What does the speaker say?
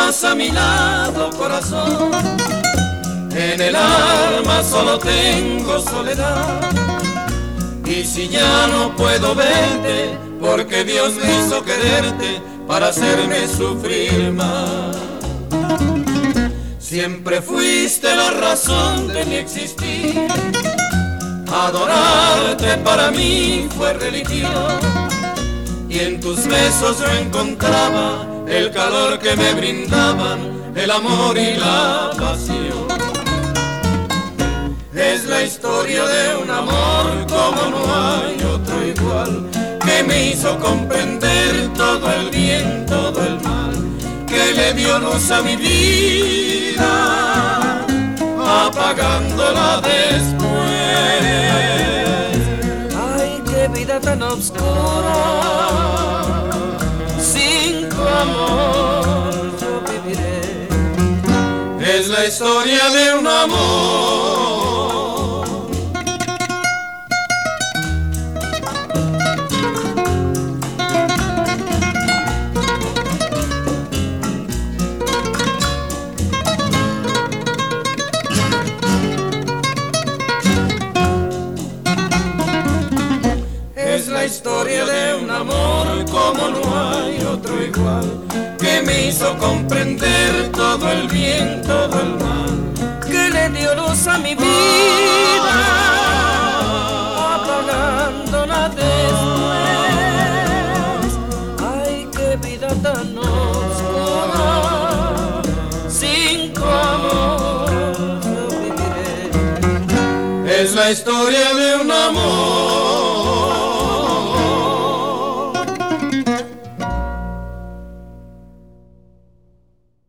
estás a mi lado, corazón. En el alma solo tengo soledad. Y si ya no puedo verte, porque Dios me hizo quererte para hacerme sufrir más. Siempre fuiste la razón de mi existir. Adorarte para mí fue religión. Y en tus besos yo encontraba el calor que me brindaban el amor y la pasión. Es la historia de un amor como no hay otro igual, que me hizo comprender todo el bien, todo el mal, que le dio luz a mi vida, apagándola después. Ay, qué vida tan oscura, sin tu amor yo viviré. Es la historia de un amor. Es la historia de un amor como no hay otro igual, que me hizo comprender todo el bien, todo el mal, que le dio luz a mi vida, apagándola después. Ay, qué vida tan oscura, sin tu amor yo viviré. Es la historia de un amor.